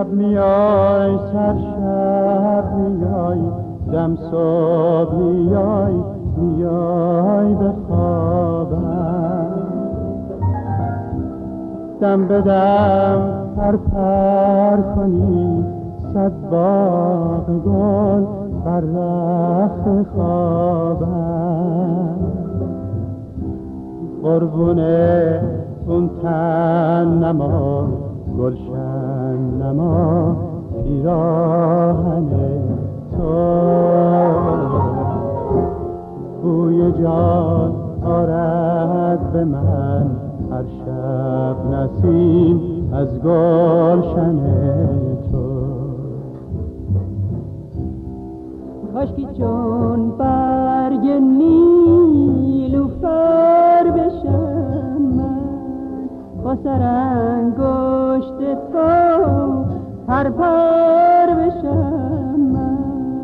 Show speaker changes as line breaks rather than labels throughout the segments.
شب میای سرشب میای دم صبح میای به خوابم دم به دم پر کنی صد باغ گل بر رخت خوابم قربونه اون تن نما گلشن نما پیراهن تو بوی جان آرد به من هر شب نسیم از گلشن تو
کاشکی چون برگ نیلوفر بشم من با سرانگشت تو پر بشم من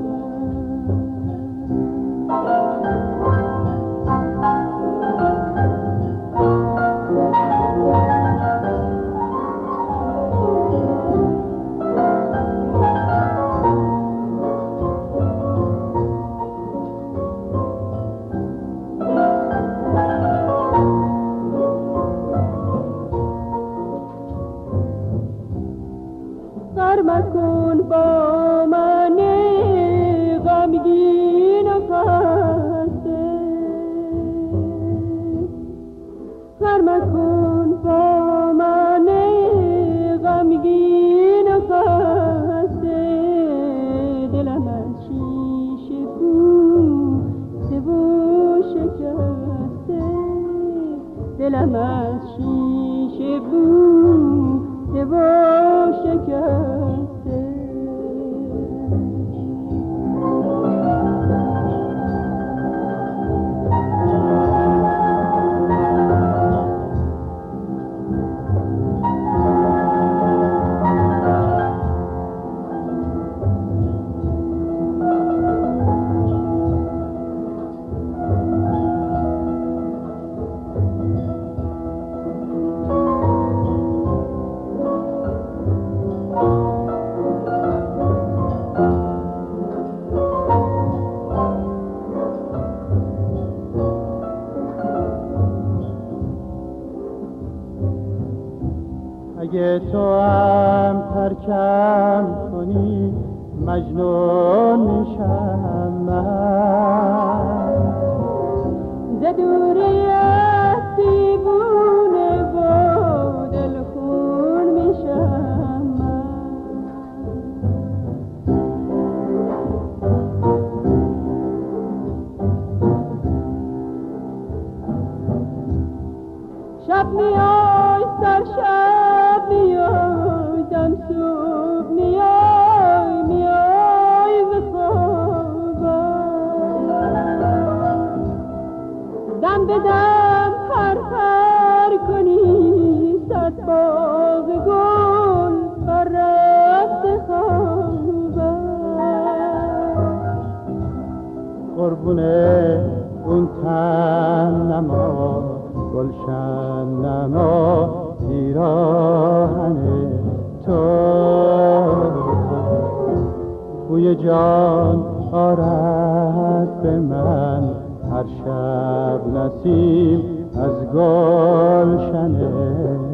مکن با من غمگین و خسته سر مکن با من غمگین و خسته دلم از شیشه بوده و شکسته دلم از شیشه بوده و شکسته
اگه تو هم ترکم کنی مجنون میشم من
ز دوریت دیوونه و دلخون میشم من شب میای سر شب میای دم صبح میای ز خوابم دم به دم پر کنی صد باغ گل بر رخت خوابم
قربونه اون تن نما گلشن نما پیراهن تو بوی جان آرد به من هر شب نسیم از گلشن